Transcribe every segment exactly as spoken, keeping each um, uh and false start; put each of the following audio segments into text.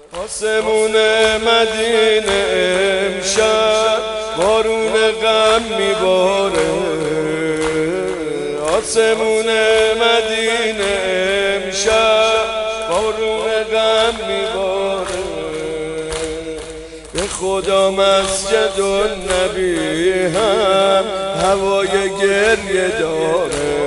آسمون مدینه امشب بارون غم میباره، آسمون مدینه امشب بارون غم میباره. به خدا مسجد النبی هم هوای گریه داره،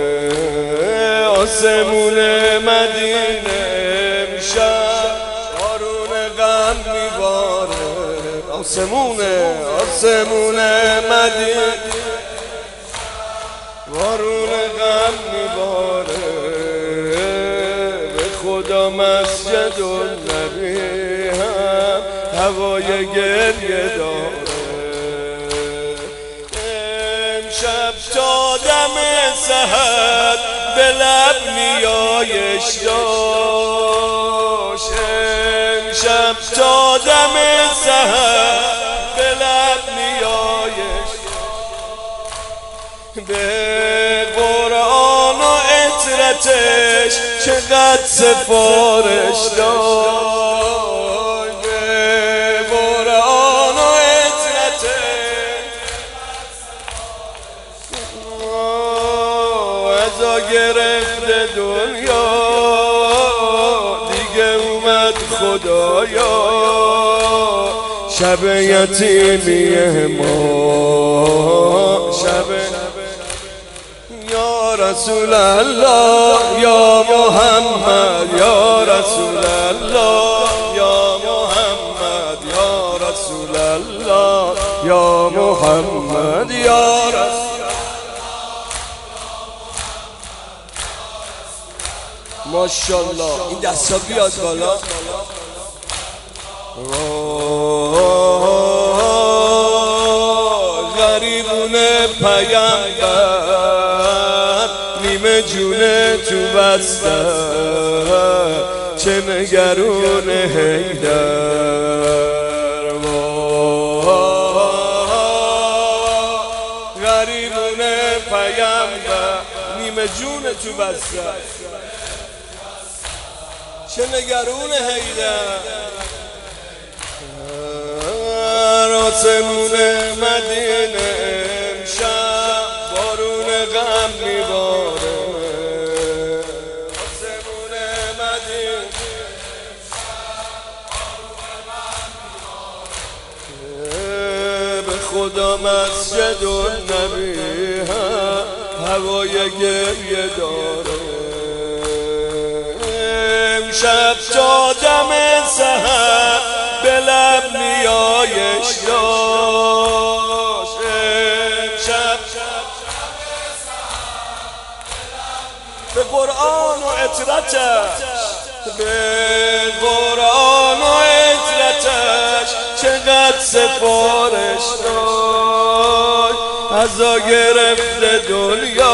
آسمون مدینه امشب بارون غم میباره. آسمون آسمون مدینه بارون غم میباره. به خدا مسجد النبی هم هوای گریه داره. امشب تا دم سحر به لب نیایش داشت، امشب تا دم سحر به لب نیایش، به قرآن و عطرتش چقدر سفارش داشت، به قرآن و عطرتش ازا گرفته دنیا، دیگه اومد خدایا شب یتیمی ما، شب یا رسول الله یا محمد، یا رسول الله یا محمد، یا رسول الله یا محمد، یا رسول ماشاءالله. این دستا بیاد بالا. غریبون پیامبر نیمه جونه تو بسته، چه نگرون حیدر. غریبون پیامبر نیمه جونه تو بسته، چه نگرون حیدر. آسمون مدینه امشب بارون غم میباره، آسمون مدینه به خدا مسجد النبی هم هوای گریه داره. امشب تا دم سحر به لب نیایش داشت، امشب به قرآن و عطرتش، به قرآن و عطرتش چقدر سفارش داشت. ازا گرفته دنیا،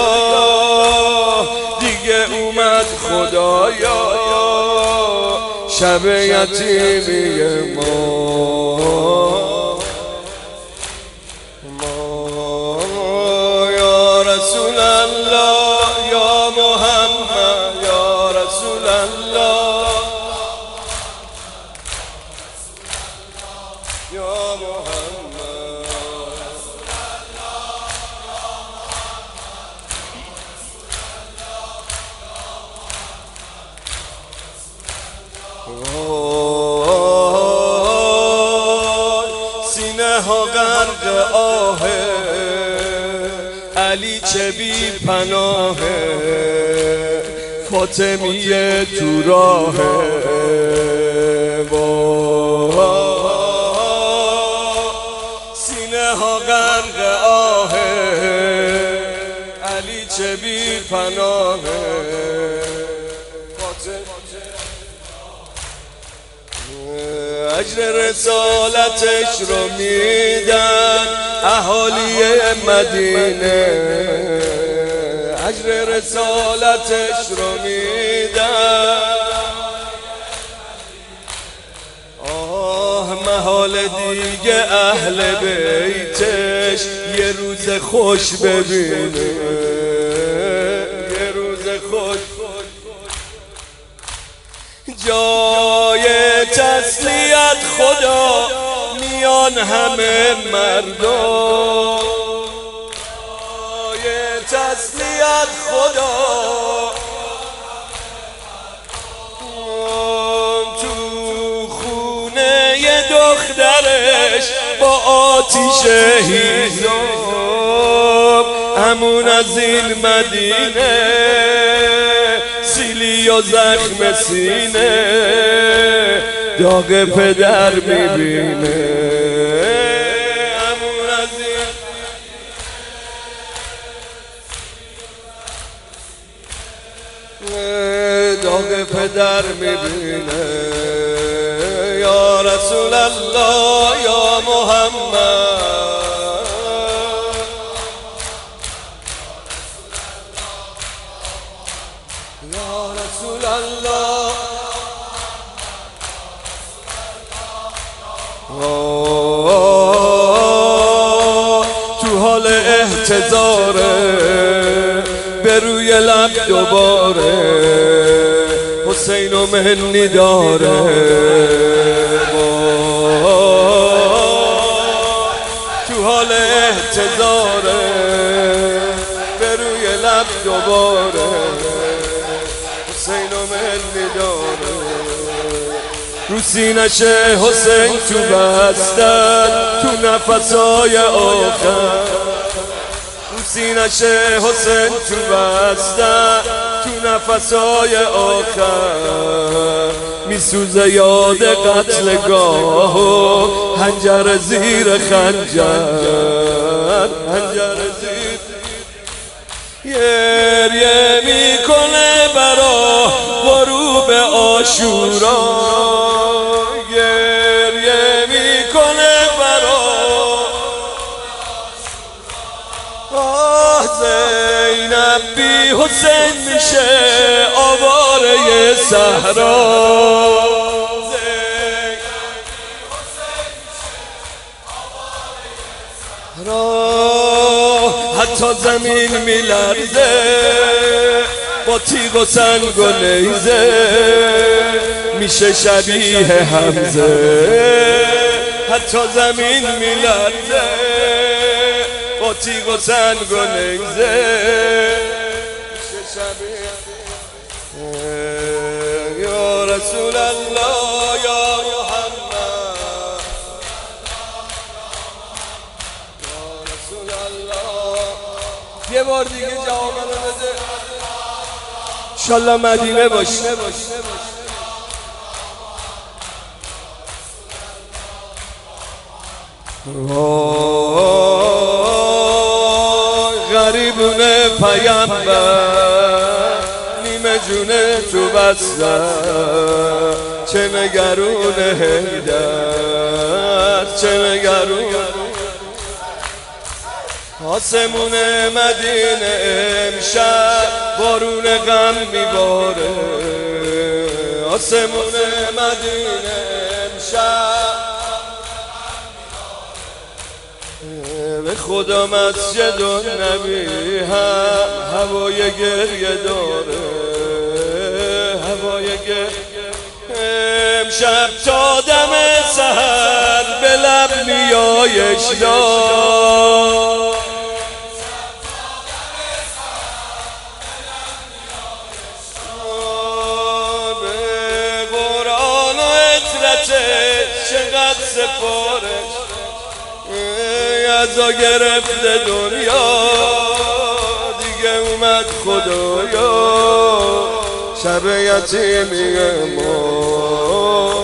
دیگه اومد خدایا شب یتیمی ما، ما یا رسول الله یا محمد، یا رسول الله یا محمد. سینه ها غرق آهه، علی چه بی پناهه، فاطمیه تو راهه. سینه ها غرق آهه، علی چه بی پناهه. اجر رسالتش رو میدن اهالی مدینه، اجر رسالتش رو میدن. آه محال دیگه اهل بیتش یه روز خوش ببینه، یه روز خوش. جای میان همه مردم تسلیت خدا تو خونه دخترش با آتیش هیزم همون از این مدینه سیلی و زخم سینه داغ پدر میبینه داغ پدر میبینه یا رسول الله یا محمد یا رسول الله تو حال احتضاره به روی لب دوباره حسین و منی داره تو حال احتضاره به روی لب دوباره حسین و منی داره رو سینش حسین تو بستن تو نفسای آخر رو سینش حسین تو بستن تو نفسای آخر میسوزه یاد قتلگاه و حنجر زیر خنجر حنجر زیر گریه میکنه برا غروب عاشورا گریه میکنه برا آه زینب بی حسین میشه آواره صحرا حتی زمین میلرزه با تیغ و سنگ و نیزه میشه شبیه حمزه حتی زمین میلرزه با تیغ و سنگ و نیزه میشه شبیه یا رسول الله یا محمد یا رسول الله یه بار دیگه جواب منو بده انشالله مدینه باشه غریبونه پیامبر نیمه جونه تو بستن چه نگرونه هیدر چه نگرونه آسمون مدینه امشب بارون غم میباره آسمون مدینه امشب به خدا مسجد و نبی هم هوای گریه داره هوای گریه امشب تا دم سحر به لب نیایش دار به قرآن و عطرتش چقدر سفارش ازا گرفته دنیا دیگه اومد خدایا شب یتیمی ما